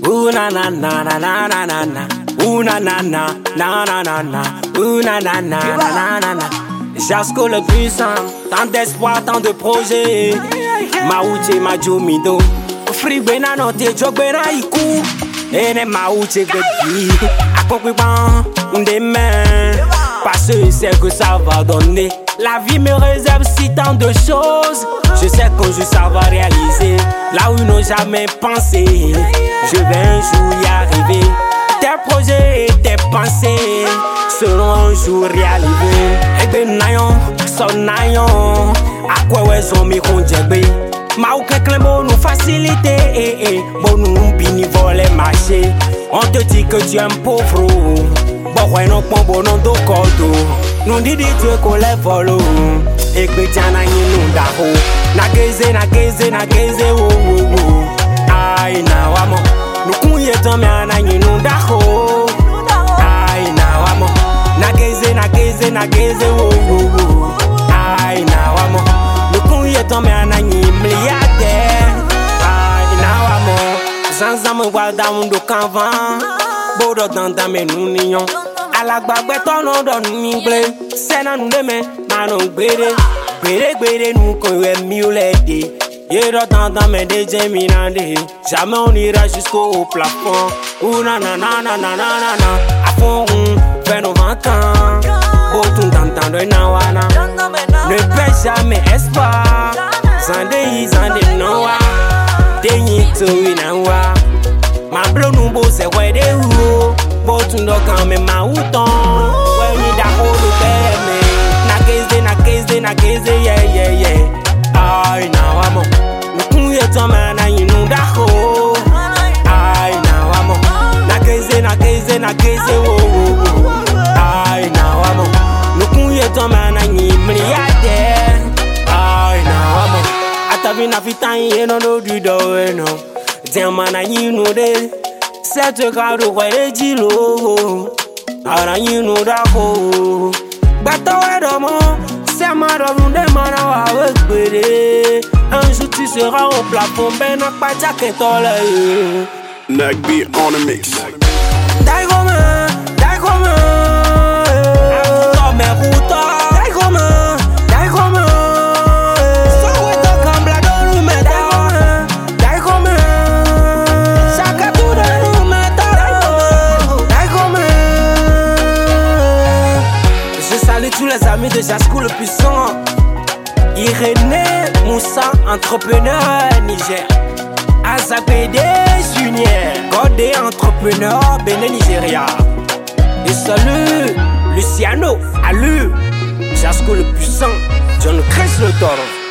Ooh na na na na na na na na. Ooh na na na na na na na. Ooh na na na na na na. Jasco le puissant, tant d'espoir, tant de projets. Mauche Majomido, free bena no te jog bena iku. Ene mauche gedi, accompli ban demain. Parce que c'est que ça va donner. La vie me réserve si tant de choses. Je sais qu'un jour ça va réaliser. Là où ils n'ont jamais pensé, je vais un jour y arriver. Tes projets et tes pensées seront un jour réalisés. Et ben nayon, son nayon, à quoi ouais son mi konjegbe. Ma ou quelqu'un bon nous faciliter, bon nous bini voler marcher. On te dit que tu es un pauvre. Bon ouais non bon non do kodo. Nous dit tu es qu'on les volo. Et que tiens na nous daho. Na geze wo wo wo. Ay na wamo. Nous couillons tant mais na nous daho. Ay na wamo. Na geze wo wo wo. Ay na wamo. Nous couillons tant mais na milliardaire. Ay na wamo. Sans me voir dans mon dos canvan. Bodo dans mes nounions. Alagbagbe tono don mi ble. Sena nous demain, manon gbere nous qu'on est mieux l'aider. Yé dans mes DJ minande. Jamais on ira jusqu'au plafond. Ouh na na na na na na na. À fond fait nos 20 ans. Botum d'entendre na wana. Ne perds jamais espoir. Zande noa. Denyi to inawa. Ma blo nous beau c'est ouais des ou. Botum do quand même ma outon. Ouais ni da ho do beme. Na geze yeah. Ay na wamo. Nukunye toma na yinu da ho. Ay na wamo. Na geze wo. Ay na wamo. Nukunye toma na milliardaire. Ay na wamo. Atavi na fitan ye no do do no. Tiens na yinu de. Cette carte ouais jilo. Ara yinu da ho. Bato edomo. C'est ma robe de mara avec bébé. Un jour tu seras au plafond, ben n'a pas jacket tolé. Nagby on the mix. Daigoma. Tome ruta. Daigoma. So we talk en blado me Daigoma. Chaka tu de me Daigoma. Je salue tous les amis de Jasco le puissant. Irénée Moussa, entrepreneur Niger. Azabede Junior, Godé, entrepreneur Bénin Nigeria. Et salut Luciano, Alu, Jasco le puissant, John Chris le toro.